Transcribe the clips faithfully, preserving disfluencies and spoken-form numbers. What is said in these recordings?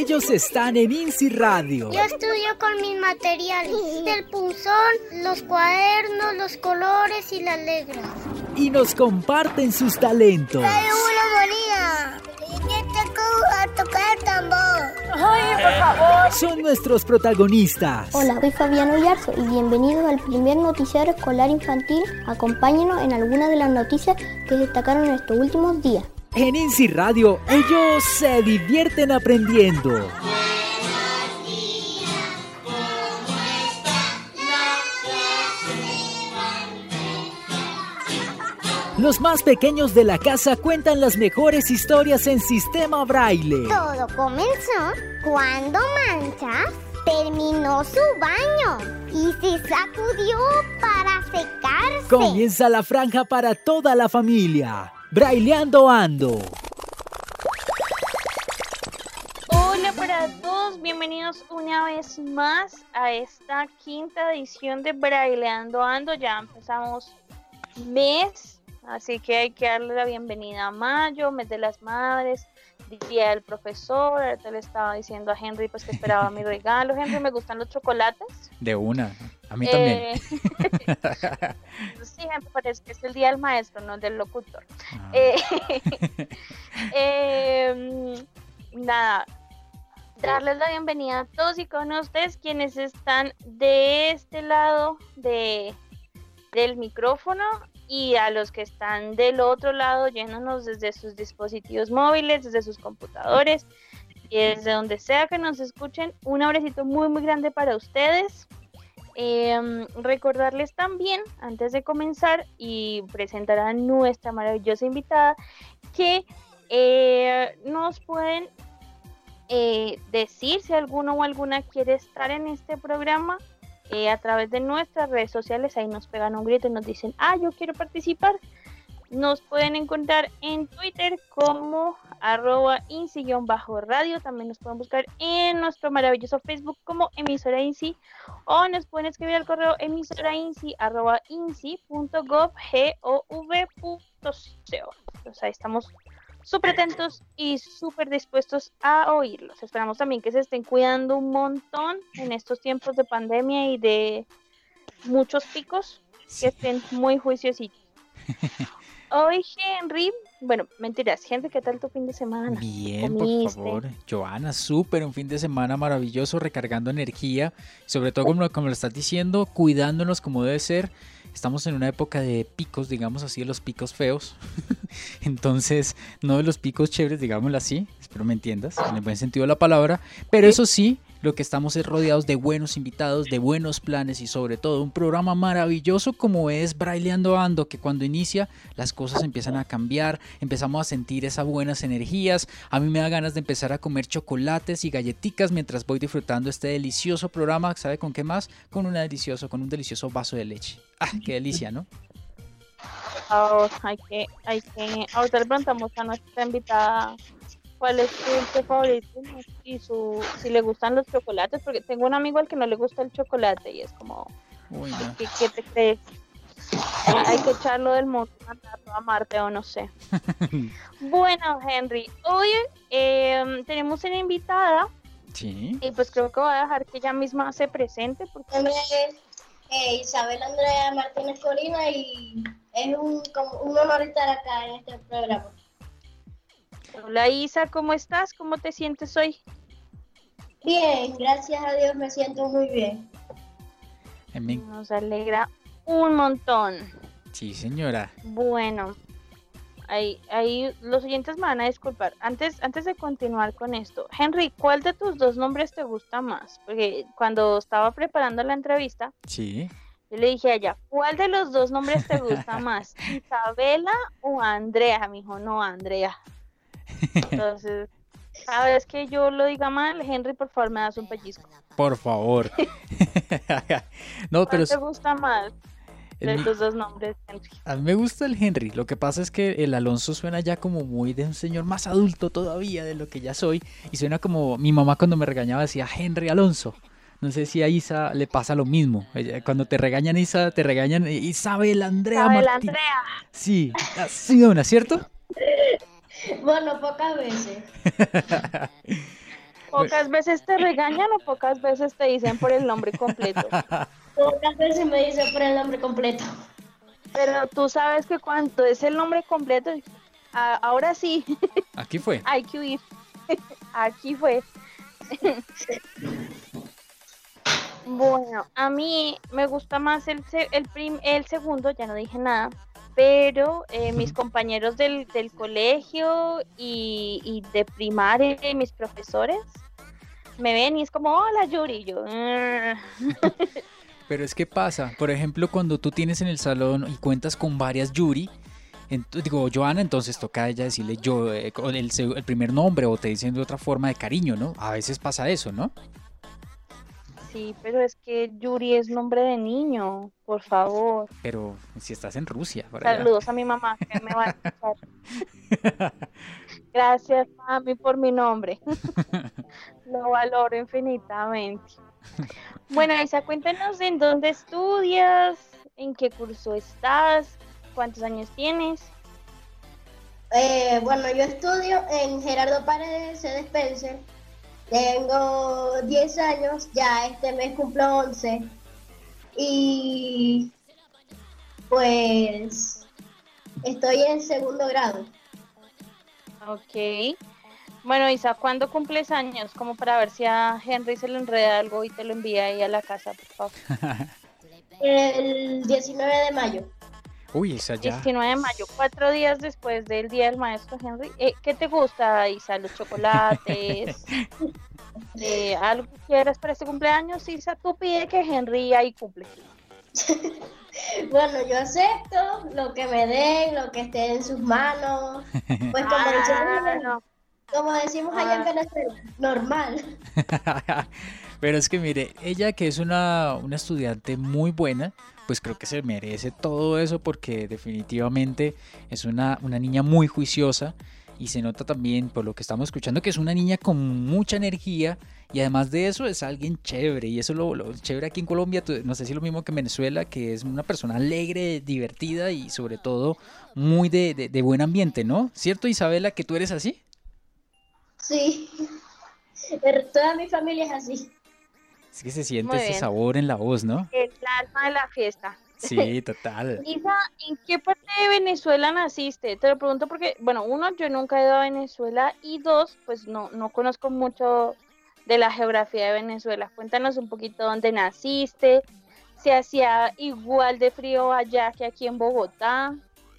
Ellos están en INSI Radio. Yo estudio con mis materiales, el punzón, los cuadernos, los colores y las letras. Y nos comparten sus talentos. ¡Hay una moneda! ¡Yo tengo a tocar el tambor! ¡Ay, por favor! Son nuestros protagonistas. Hola, soy Fabiano Yarzo y bienvenidos al primer noticiario escolar infantil. Acompáñenos en algunas de las noticias que destacaron en estos últimos días. En INSI Radio, ellos se divierten aprendiendo. Los más pequeños de la casa cuentan las mejores historias en sistema braille. Todo comenzó cuando Mancha terminó su baño y se sacudió para secarse. Comienza la franja para toda la familia. Braileando Ando. Hola para todos, bienvenidos una vez más a esta quinta edición de Braileando Ando. Ya empezamos mes, así que hay que darle la bienvenida a mayo, mes de las madres, día del profesor. Ahorita le estaba diciendo a Henry pues que esperaba mi regalo. Henry, ¿me gustan los chocolates? De una, a mí Eh, también. sí, Henry, parece que es el día del maestro, no del locutor. Ah. Eh, eh, nada, darles la bienvenida a todos y con ustedes quienes están de este lado de, del micrófono y a los que están del otro lado yéndonos desde sus dispositivos móviles, desde sus computadores y desde donde sea que nos escuchen. Un abracito muy muy grande para ustedes. Eh, recordarles también, antes de comenzar y presentar a nuestra maravillosa invitada, que eh, nos pueden eh, decir si alguno o alguna quiere estar en este programa eh, a través de nuestras redes sociales. Ahí nos pegan un grito y nos dicen, ah, yo quiero participar. Nos pueden encontrar en Twitter como arroba insi-radio. También nos pueden buscar en nuestro maravilloso Facebook como emisora INSI, o nos pueden escribir al correo emisorainsi arroba insi punto gov punto co. Pues ahí estamos súper atentos y súper dispuestos a oírlos. Esperamos también que se estén cuidando un montón en estos tiempos de pandemia y de muchos picos, que estén muy juiciositos. Hoy, Henry, bueno, mentiras, Henry, ¿qué tal tu fin de semana? Bien, ¿Comiste? por favor. Joana, súper, un fin de semana maravilloso, recargando energía. Sobre todo, como, como lo estás diciendo, cuidándonos como debe ser. Estamos en una época de picos, digamos así, de los picos feos. Entonces, no de los picos chéveres, digámoslo así. Espero me entiendas, en el buen sentido de la palabra. Pero eso sí, lo que estamos es rodeados de buenos invitados, de buenos planes y sobre todo un programa maravilloso como es Braileando Ando, que cuando inicia las cosas empiezan a cambiar, empezamos a sentir esas buenas energías. A mí me da ganas de empezar a comer chocolates y galletitas mientras voy disfrutando este delicioso programa. ¿Sabe con qué más? Con una delicioso, con un delicioso vaso de leche. ¡Ah, qué delicia!, ¿no? Oh, hay que, hay que, ahorita le preguntamos a nuestra invitada cuál es su dulce favorito y su, si le gustan los chocolates, porque tengo un amigo al que no le gusta el chocolate y es como, Uy, no. ¿qué, qué te crees? Hay que echarlo del mundo, mandarlo a Marte o no sé. Bueno, Henry, hoy eh, tenemos una invitada Sí. y pues creo que voy a dejar que ella misma se presente porque Mi nombre es eh, Isabel Andrea Martínez Corina y es un, como un honor estar acá en este programa. hola Isa, ¿cómo estás? ¿Cómo te sientes hoy? Bien, gracias a Dios me siento muy bien. Eh, me- Nos alegra un montón. Sí, señora. Bueno, ahí, ahí los oyentes me van a disculpar. Antes, antes de continuar con esto, Henry, ¿cuál de tus dos nombres te gusta más? Porque cuando estaba preparando la entrevista, Sí. yo le dije a ella, ¿cuál de los dos nombres te gusta más? ¿Isabela o Andrea? Me dijo, no, Andrea. Entonces, cada vez que yo lo diga mal, Henry, por favor, me das un pellizco. Por favor. No, pero ¿Cuál te gusta más de en mi- tus dos nombres, Henry? a mí me gusta el Henry. Lo que pasa es que el Alonso suena ya como muy de un señor más adulto todavía de lo que ya soy. Y suena como mi mamá cuando me regañaba decía Henry Alonso. No sé si a Isa le pasa lo mismo. Ella- Cuando te regañan Isa, te regañan Isabel Andrea Isabel Martín. Andrea. Sí, así de una, ¿cierto? Bueno, pocas veces. Pocas ¿Pocas veces te regañan o pocas veces te dicen por el nombre completo? Pocas veces me dicen por el nombre completo. Pero tú sabes que cuando es el nombre completo, a- ahora sí, Aquí fue. hay que huir. Aquí fue. Bueno, a mí me gusta más el, se- el, prim- el segundo, ya no dije nada, pero eh, mis compañeros del, del colegio y, y de primaria y mis profesores me ven y es como, hola Yuri, y yo, "Ah". Pero es que pasa, por ejemplo, cuando tú tienes en el salón y cuentas con varias Yuri, ent- digo, Joana, entonces toca a ella decirle yo, eh, con el, seg- el primer nombre o te dicen de otra forma de cariño, ¿no? A veces pasa eso, ¿no? Sí, pero es que Yuri es nombre de niño, por favor. Pero si estás en Rusia, por allá. Saludos a mi mamá que me va a escuchar. Gracias, mami, por mi nombre. Lo valoro infinitamente. Bueno, Isa, cuéntanos en dónde estudias, en qué curso estás, cuántos años tienes. Eh, bueno, yo estudio en Gerardo Paredes C. de Spencer. Tengo diez años, ya este mes cumplo once. Y pues estoy en segundo grado. Ok. Bueno, Isa, ¿cuándo cumples años? Como para ver si a Henry se le enreda algo y te lo envía ahí a la casa, por favor. El diecinueve de mayo. Uy, esa ya. diecinueve de mayo, cuatro días después del Día del Maestro Henry. Eh, ¿qué te gusta, Isa? ¿Los chocolates? Eh, ¿algo que quieras para este cumpleaños? Isa, tú pide que Henry ahí cumple. Bueno, yo acepto lo que me den, lo que esté en sus manos. Pues como, Ah, decimos, no. como decimos allá en Ah. Venezuela, normal. Pero es que mire, ella que es una, una estudiante muy buena, pues creo que se merece todo eso porque definitivamente es una, una niña muy juiciosa y se nota también por lo que estamos escuchando que es una niña con mucha energía y además de eso es alguien chévere y eso es lo, lo chévere aquí en Colombia, tú- no sé si es lo mismo que en Venezuela, que es una persona alegre, divertida y sobre todo muy de, de, de buen ambiente, ¿no? ¿Cierto, Isabela, que tú eres así? Sí, pero toda mi familia es así. Es que se siente Muy ese bien. sabor en la voz, ¿no? El alma de la fiesta. Sí, total. Isa, ¿en qué parte de Venezuela naciste? Te lo pregunto porque, bueno, uno, yo nunca he ido a Venezuela y dos, pues no, no conozco mucho de la geografía de Venezuela. Cuéntanos un poquito dónde naciste, si hacía igual de frío allá que aquí en Bogotá.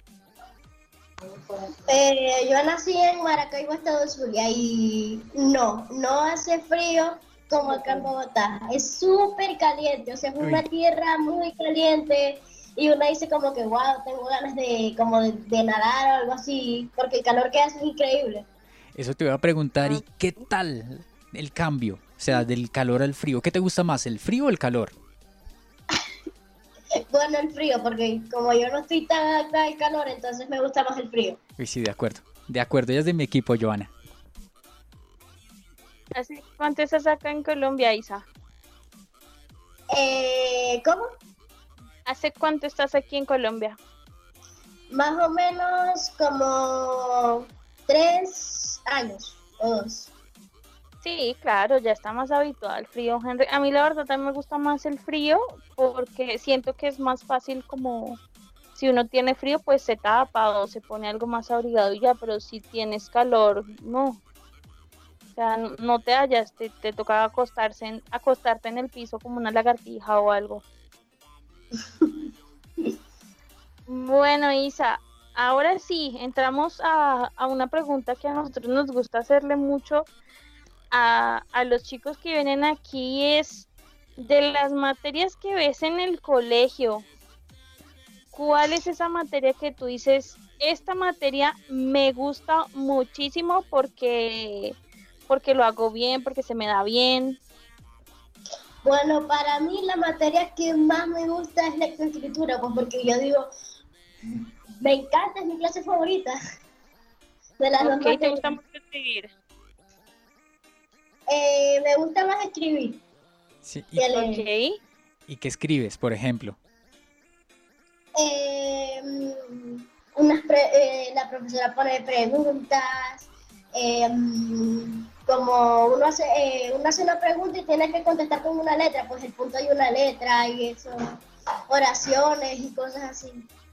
Eh, yo nací en Maracaibo, Estado Zulia, y no, no hace frío como acá en Bogotá. Es súper caliente, o sea, es una Uy. tierra muy caliente y uno dice como que, wow, tengo ganas de, como de, de nadar o algo así, porque el calor que hace es increíble. Eso te voy a preguntar, ¿y qué tal el cambio? O sea, del calor al frío. ¿Qué te gusta más, el frío o el calor? Bueno, el frío, porque como yo no estoy tan acá al calor, entonces me gusta más el frío. Uy, sí, de acuerdo. De acuerdo, ella es de mi equipo, Joana. ¿Hace cuánto estás acá en Colombia, Isa? Eh, ¿cómo? ¿Hace cuánto estás aquí en Colombia? Más o menos como tres años o dos. Sí, claro, ya está más habituado al frío, Henry. A mí la verdad también me gusta más el frío porque siento que es más fácil como si uno tiene frío pues se tapa o se pone algo más abrigado y ya, pero si tienes calor, no. O sea, no, no te hallas, te, te toca acostarse en, acostarte en el piso como una lagartija o algo. Bueno, Isa, ahora sí, entramos a, a una pregunta que a nosotros nos gusta hacerle mucho a, a los chicos que vienen aquí es de las materias que ves en el colegio, ¿cuál es esa materia que tú dices, esta materia me gusta muchísimo porque, porque lo hago bien, porque se me da bien? Bueno, para mí la materia que más me gusta es lectoescritura, pues porque yo digo, me encanta, es mi clase favorita. De las dos Ok, ¿te materias. gusta mucho escribir? Eh, me gusta más escribir Sí, ¿y, que leer. Ok, y qué escribes, por ejemplo? Eh, unas pre- eh, la profesora pone preguntas, eh, como uno hace, eh, uno hace una pregunta y tiene que contestar con una letra, pues el punto hay una letra y eso, oraciones y cosas así.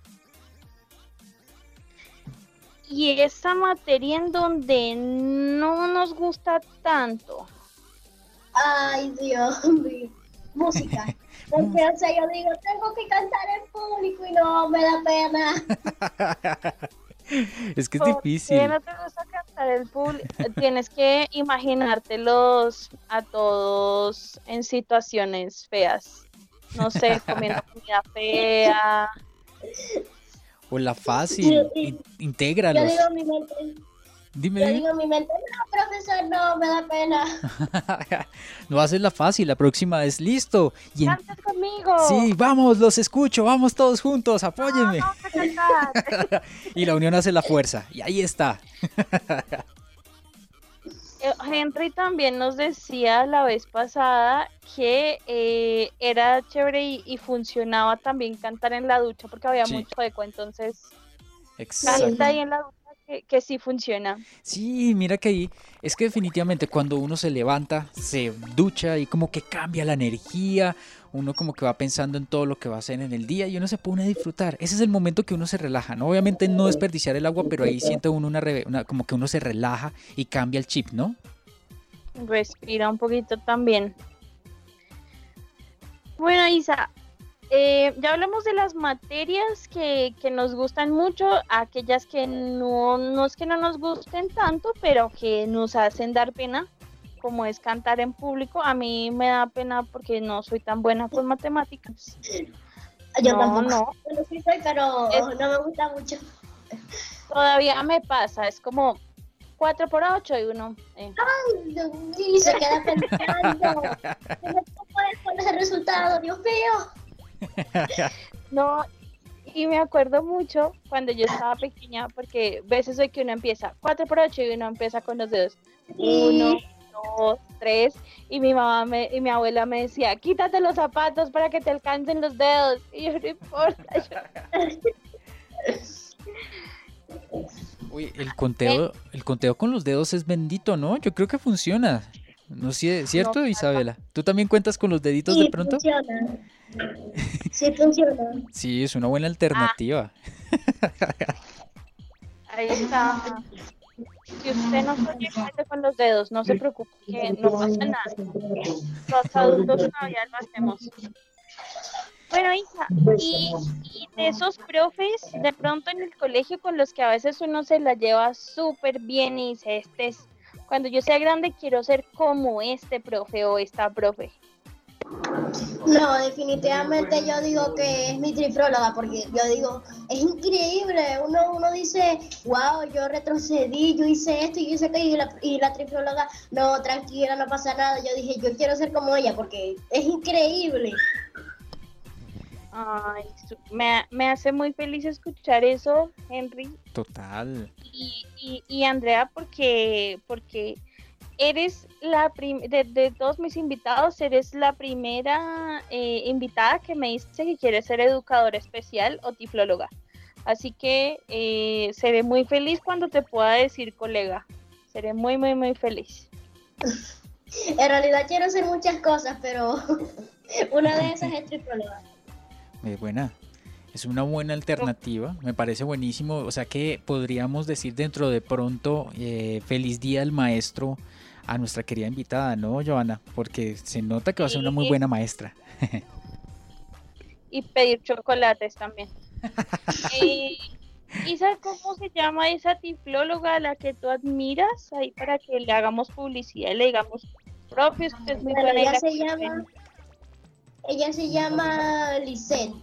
Y esa materia en donde no nos gusta tanto. Ay, Dios mío, música. Porque, o sea, yo digo, tengo que cantar en público y no, me da pena. Es que es ¿Por difícil. qué no te gusta cantar el público? Tienes que imaginártelos a todos en situaciones feas. No sé, comiendo comida fea. O la fácil, Sí. in- Yo intégralos. digo en mi mente, Dime, yo dime. digo en mi mente, no, profesor, no, me da pena. No haces la fácil, la próxima es listo. Y en- ¡Cantas conmigo! Sí, vamos, los escucho, vamos todos juntos, apóyenme. Vamos a cantar. Y la unión hace la fuerza. Y ahí está. Eh, Henry también nos decía la vez pasada que eh, era chévere y, y funcionaba también cantar en la ducha porque había Sí. mucho eco, entonces Exacto. canta ahí en la ducha que, que sí funciona. Sí, mira que ahí es que definitivamente cuando uno se levanta, se ducha y como que cambia la energía, uno como que va pensando en todo lo que va a hacer en el día y uno se pone a disfrutar. Ese es el momento que uno se relaja, ¿no? Obviamente no desperdiciar el agua, pero ahí siente uno una, reve- una- como que uno se relaja y cambia el chip, ¿no? Respira un poquito también. Bueno, Isa, eh, ya hablamos de las materias que, que nos gustan mucho, aquellas que no, no es que no nos gusten tanto, pero que nos hacen dar pena, como es cantar en público. A mí me da pena porque no soy tan buena con matemáticas. Yo No, tampoco. no. Bueno, sí soy, pero Es- no me gusta mucho. Todavía me pasa, es como cuatro por ocho y uno... eh, Y se queda pensando. ¿Cómo puedes poner el resultado? Dios mío. No, y me acuerdo mucho cuando yo estaba pequeña, porque veces hoy que uno empieza cuatro por ocho y uno empieza con los dedos. Uno, dos, tres. Y mi mamá me, y mi abuela me decía, quítate los zapatos para que te alcancen los dedos. Y yo, no importa. yo- Uy, el conteo, el conteo con los dedos es bendito, ¿no? Yo creo que funciona. ¿No es cierto, No, Isabela? ¿Tú también cuentas con los deditos de Sí, pronto? funciona. Sí, funciona. Sí, es una buena alternativa. Ahí está. Si usted no puede cuente con los dedos, no se preocupe, que no pasa nada. Los adultos todavía lo hacemos. Bueno, Isa, y, y de esos profes, de pronto en el colegio con los que a veces uno se la lleva súper bien y dice, este es, cuando yo sea grande quiero ser como este profe o esta profe. No, definitivamente yo digo que es mi trifróloga, porque yo digo, es increíble, uno, uno dice, wow, yo retrocedí, yo hice esto y yo hice aquello, y la, y la trifróloga, no, tranquila, no pasa nada, yo dije, yo quiero ser como ella, porque es increíble. Ay, su- me, me hace muy feliz escuchar eso, Henry Total. y, y, y Andrea, porque, porque eres la prim de, de todos mis invitados, eres la primera eh, invitada que me dice que quiere ser educadora especial o tiflóloga. Así que eh, seré muy feliz cuando te pueda decir colega. Seré muy, muy, muy feliz. En realidad quiero hacer muchas cosas, pero una de esas es trifróloga. Es buena. Es una buena alternativa. Me parece buenísimo. O sea que podríamos decir dentro de pronto eh, feliz día al maestro a nuestra querida invitada, ¿no, Joana? Porque se nota que va a ser una muy Sí. buena maestra. Y pedir chocolates también. Eh, Isa, ¿cómo se llama esa tiflóloga a la que tú admiras? Ahí para que le hagamos publicidad y le digamos, profe, usted es muy Bueno, buena. y ella la se quiero llama, ver". ella se llama Lisette.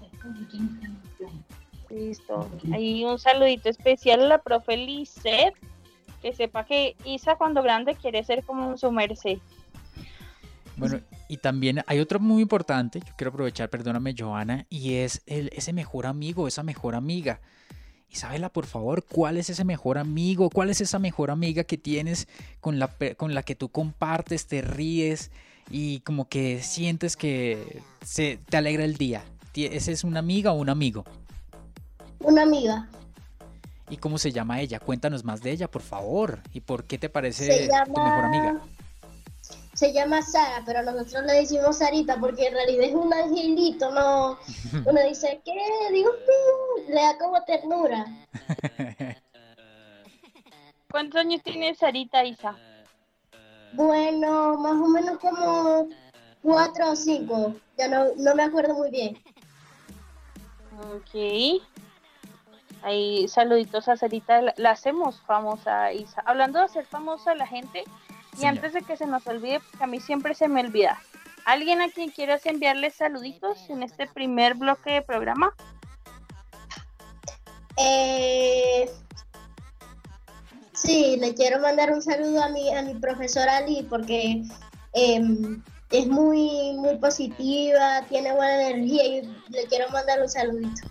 Listo. Ahí un saludito especial a la profe Lisette, que sepa que Isa cuando grande quiere ser como su merced. Bueno, y también hay otro muy importante, yo quiero aprovechar, perdóname, Joana, y es el, ese mejor amigo, esa mejor amiga. Isabela, por favor, ¿cuál es ese mejor amigo? ¿Cuál es esa mejor amiga que tienes con la, pe- con la que tú compartes, te ríes y como que sientes que se, te alegra el día? Ti- ¿Ese es una amiga o un amigo? Una amiga. ¿Y cómo se llama ella? Cuéntanos más de ella, por favor. ¿Y por qué te parece Se llama... tu mejor amiga? Se llama Sara, pero nosotros le decimos Sarita porque en realidad es un angelito, ¿no? Uno dice, ¿qué? Dios mío, le da como ternura. ¿Cuántos años tiene Sarita, Isa? Bueno, más o menos como cuatro o cinco, ya no, no me acuerdo muy bien. Ok. Ahí saluditos a Sarita, la, la hacemos famosa, Isa. Hablando de hacer famosa a la gente, y Señor. antes de que se nos olvide, porque a mí siempre se me olvida. ¿Alguien a quien quieras enviarle saluditos en este primer bloque de programa? Eh, sí, le quiero mandar un saludo a mi, a mi profesora Ali porque eh, es muy, muy positiva, tiene buena energía y le quiero mandar un saludito.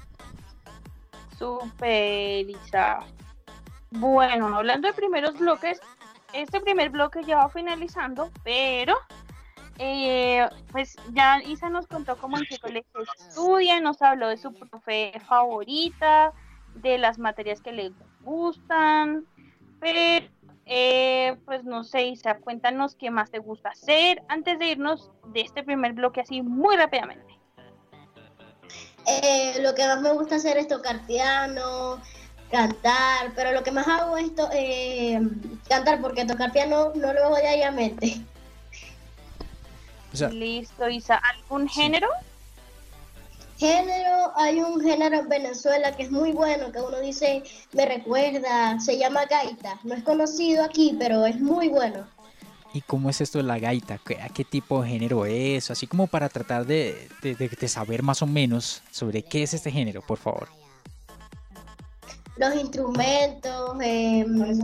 Super, Isa. Bueno, hablando de primeros bloques, este primer bloque ya va finalizando, pero eh, pues ya Isa nos contó cómo en qué colegio estudia, nos habló de su profe favorita, de las materias que le gustan, pero eh, pues no sé, Isa, cuéntanos qué más te gusta hacer antes de irnos de este primer bloque así muy rápidamente. Eh, lo que más me gusta hacer es tocar piano, cantar, pero lo que más hago es to- eh, cantar porque tocar piano no lo hago diariamente. O sea, Listo, Isa. ¿Algún Sí. género? Género, hay un género en Venezuela que es muy bueno, que uno dice, me recuerda, se llama gaita. No es conocido aquí, pero es muy bueno. ¿y cómo es esto de la gaita? ¿Qué- ¿A qué tipo de género es? Así como para tratar de, de- de- de saber más o menos sobre qué es este género, por favor. Los instrumentos, eh,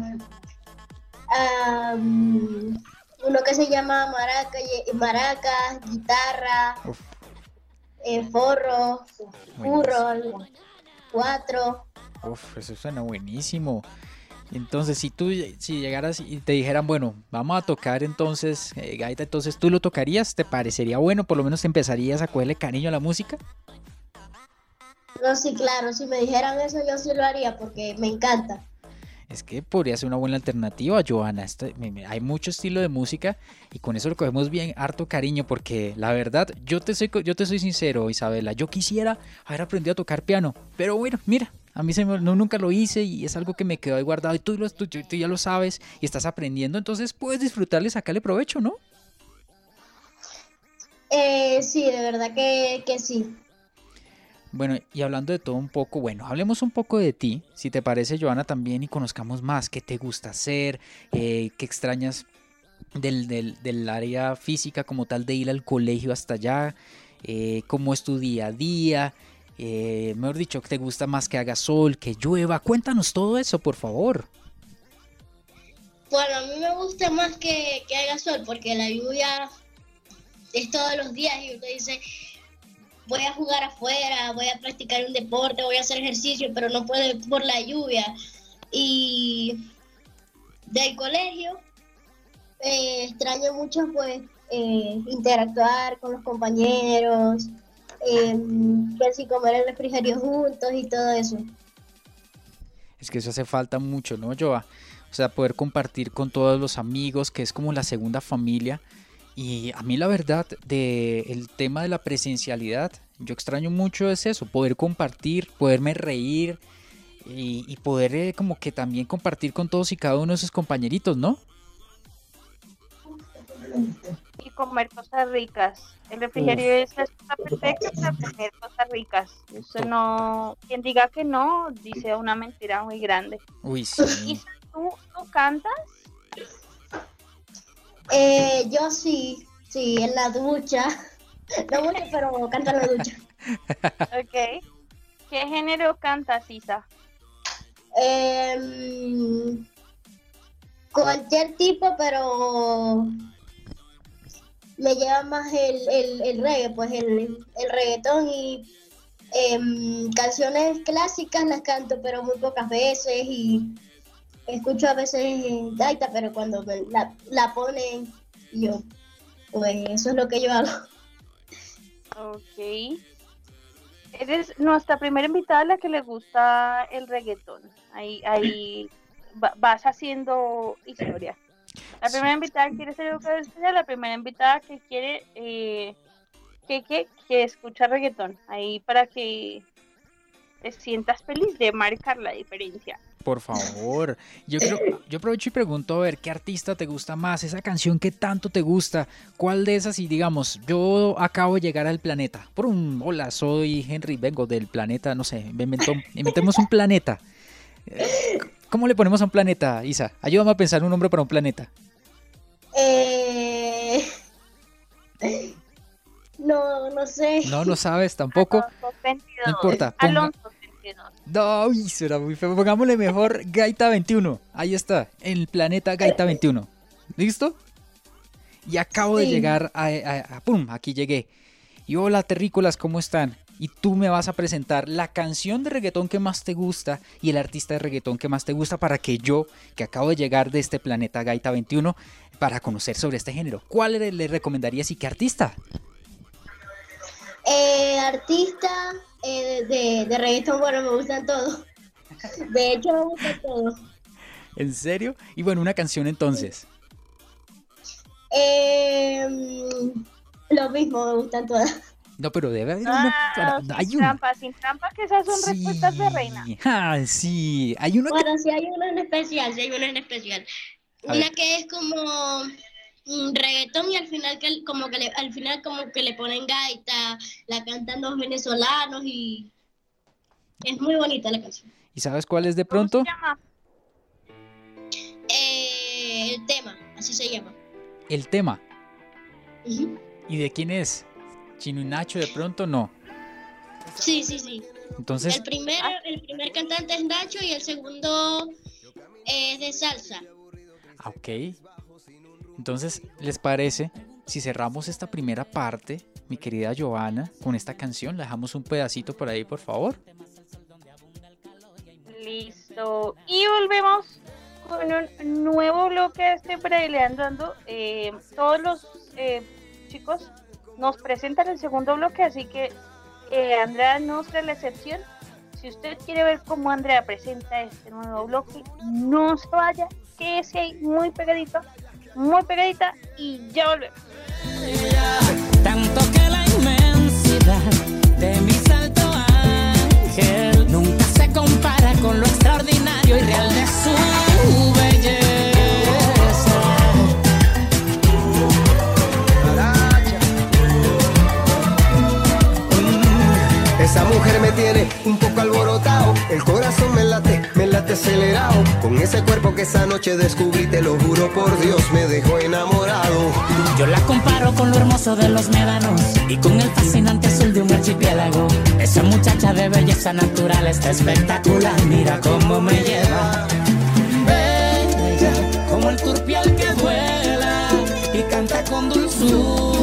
am, uno que se llama maraca, y- maracas, guitarra, Uf, eh, forro, buenísimo. curro, cuatro. Uf, eso suena buenísimo. Entonces, si tú si llegaras y te dijeran, bueno, vamos a tocar entonces eh, gaita, entonces tú lo tocarías, ¿te parecería bueno? Por lo menos empezarías a cogerle cariño a la música. No, sí, claro, si me dijeran eso yo sí lo haría porque me encanta. Es que podría ser una buena alternativa, Johanna. Esto- me- me- hay mucho estilo de música y con eso lo cogemos bien harto cariño porque la verdad, yo te soy, co- yo te soy sincero, Isabela, yo quisiera haber aprendido a tocar piano, pero bueno, mira, a mí se me- no, nunca lo hice y es algo que me quedó ahí guardado y tú, lo- tú- tú ya lo sabes y estás aprendiendo, entonces puedes disfrutarle, sacarle provecho, ¿no? Eh, sí, de verdad que, que sí. Bueno, y hablando de todo un poco, bueno, hablemos un poco de ti, si te parece, Johanna, también y conozcamos más qué te gusta hacer, eh, qué extrañas del, del, del área física como tal de ir al colegio hasta allá, eh, cómo es tu día a día, eh, mejor dicho, ¿te gusta más que haga sol, que llueva? Cuéntanos todo eso, por favor. Bueno, a mí me gusta más que, que haga sol porque la lluvia es todos los días y usted dice, voy a jugar afuera, voy a practicar un deporte, voy a hacer ejercicio, pero no puede por la lluvia. Y del colegio eh, extraño mucho pues eh, interactuar con los compañeros, eh, que así comer el refrigerio juntos y todo eso. Es que eso hace falta mucho, ¿no, Joa? O sea, poder compartir con todos los amigos, que es como la segunda familia. Y a mí la verdad, de el tema de la presencialidad, yo extraño mucho es eso, poder compartir, poderme reír y, y poder eh, como que también compartir con todos y cada uno de sus compañeritos, ¿no? Y comer cosas ricas. El refrigerio es la excusa perfecta para comer cosas ricas. Eso no, quien diga que no, dice una mentira muy grande. Uy, sí. Isa, ¿tú, tú cantas? Eh, yo sí, sí, en la ducha. No mucho, pero canto en la ducha. Ok. ¿Qué género cantas, Isa? Eh, cualquier tipo, pero me lleva más el, el, el reggae, pues el, el reggaetón y em, canciones clásicas las canto, pero muy pocas veces y escucho a veces gaita, pero cuando me la, la ponen, yo, pues eso es lo que yo hago. Ok. Eres nuestra primera invitada a la que le gusta el reggaetón. Ahí, ahí va- vas haciendo historia. La primera invitada que quiere ser educadora especial, la primera invitada que quiere eh, que, que, que escucha reggaetón. Ahí para que te sientas feliz de marcar la diferencia. Por favor, yo creo, yo aprovecho y pregunto a ver qué artista te gusta más, esa canción que tanto te gusta, cuál de esas, y digamos, yo acabo de llegar al planeta, por un, hola, soy Henry, vengo del planeta, no sé, me inventó, inventemos un planeta. Eh, ¿Cómo le ponemos a un planeta, Isa? Ayúdame a pensar un nombre para un planeta. Eh... No, no sé. No, no sabes tampoco, Alonso veintidós. no importa, ponga- Alonso veintidós. No, uy, será muy feo. Pongámosle mejor Gaita veintiuno. Ahí está, el planeta Gaita veintiuno. ¿Listo? Y acabo de Sí. llegar a, a- a- ¡Pum! Aquí llegué. Y hola, terrícolas, ¿cómo están? Y tú me vas a presentar la canción de reggaetón que más te gusta y el artista de reggaetón que más te gusta para que yo, que acabo de llegar de este planeta Gaita veintiuno, para conocer sobre este género. ¿Cuál le, le recomendarías y qué artista? Eh, artista eh, de, de reggaetón, bueno, me gustan todos. De hecho, me gustan todos. ¿En serio? Y bueno, una canción entonces. Eh, lo mismo, me gustan todas. No, pero debe haber una. Ah, Hay sin una. trampa, sin trampa, que esas son respuestas de reina. Ah, sí. Hay uno que. Bueno, sí hay una en especial, sí hay una en especial. A Una ver. que es como mm, reggaetón y al final que como que le, al final como que le ponen gaita, la cantan los venezolanos y es muy bonita la canción. ¿Y sabes cuál es de ¿Cómo pronto? se llama? Eh, el tema, así se llama. El tema. Ujú. ¿Y de quién es? Chino y Nacho de pronto no. Sí, sí, sí. Entonces, El primer, el primer cantante es Nacho y el segundo es de salsa. ah, ok. Entonces, ¿les parece si cerramos esta primera parte, mi querida Giovanna, con esta canción? Le dejamos un pedacito por ahí, por favor. Listo. Y volvemos con un nuevo bloque de este Braileando. Eh, todos los eh, chicos nos presentan el segundo bloque, así que eh, Andrea no será la excepción. Si usted quiere ver cómo Andrea presenta este nuevo bloque, no se vaya, quédese ahí muy pegadito, muy pegadita y ya volvemos. Tanto que la inmensidad de mi salto ángel nunca se compara con lo extraordinario y real de su belleza. Esa mujer me tiene un poco alborotado, el corazón me late, me late acelerado. Con ese cuerpo que esa noche descubrí, te lo juro por Dios, me dejó enamorado. Yo la comparo con lo hermoso de los médanos y con el fascinante azul de un archipiélago. Esa muchacha de belleza natural está espectacular, mira cómo me lleva. Bella como el turpial que vuela y canta con dulzura.